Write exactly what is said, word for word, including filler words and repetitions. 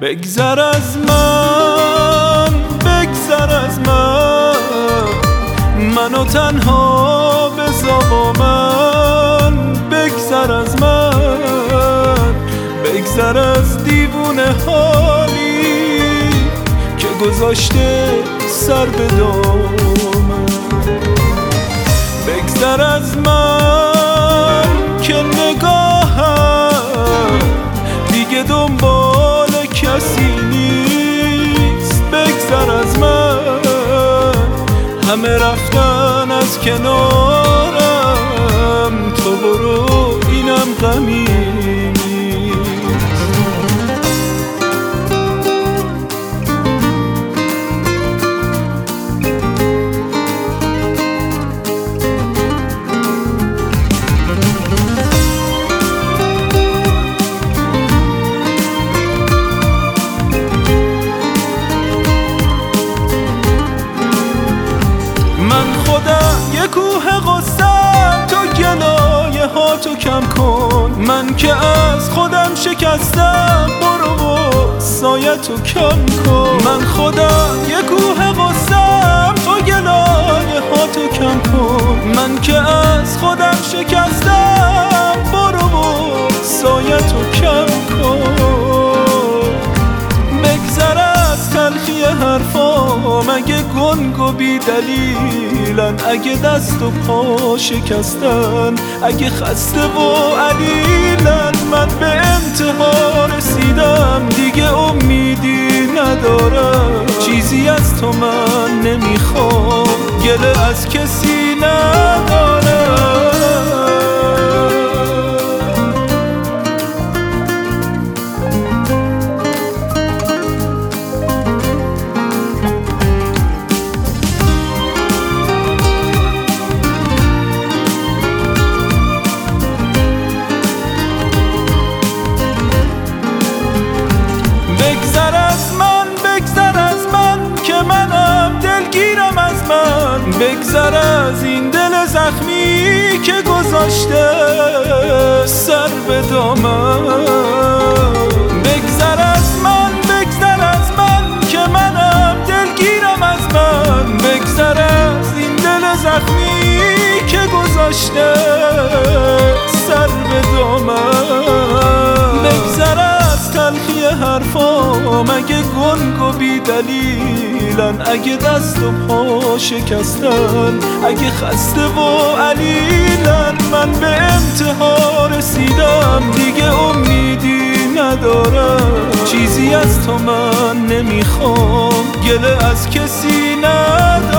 بگذر از من، بگذر از من، منو تنها بذار با من. بگذر از من، بگذر از دیوونه حالی که گذاشته سر به دامن. بگذر از من که نگاهم دیگه دنبال کسی نیست. بگذر از من، همه رفتن از کنارم، تو برو اینم غمی نیست. یه کوه غصه‌ام، تو گلایه ها تو کم کن. من که از خودم شکستم، برو و سایه تو کم کن. من خودم یه کوه غصه‌ام، تو گلایه ها تو کم کن. من که از خودم شکستم، برو و سایه تو کم کن. بگذر از تلخی حرفام، اگه گنگ و بی دلیلن، اگه دست و پا شکستن، اگه خسته و علیلن. من به انتها رسیدم، دیگه امیدی ندارم. چیزی از تو من نمیخوام، گله از کسی ندارم. بگذر از من، بگذر از من که منم دلگیرم از من. بگذر از این دل زخمی که گذاشته سر به دامن. بگذر از من، بگذر از من که منم دلگیرم از من. بگذر از این دل زخمی که گذاشته سر به دامن. بگذر از تلخی حرفام، اگه گنگ و بی دلیلن، اگه دست و پا شکستن، اگه خسته و علیلن. من به انتها رسیدم، دیگه امیدی ندارم. چیزی از تو من نمیخوام، گله از کسی ندارم.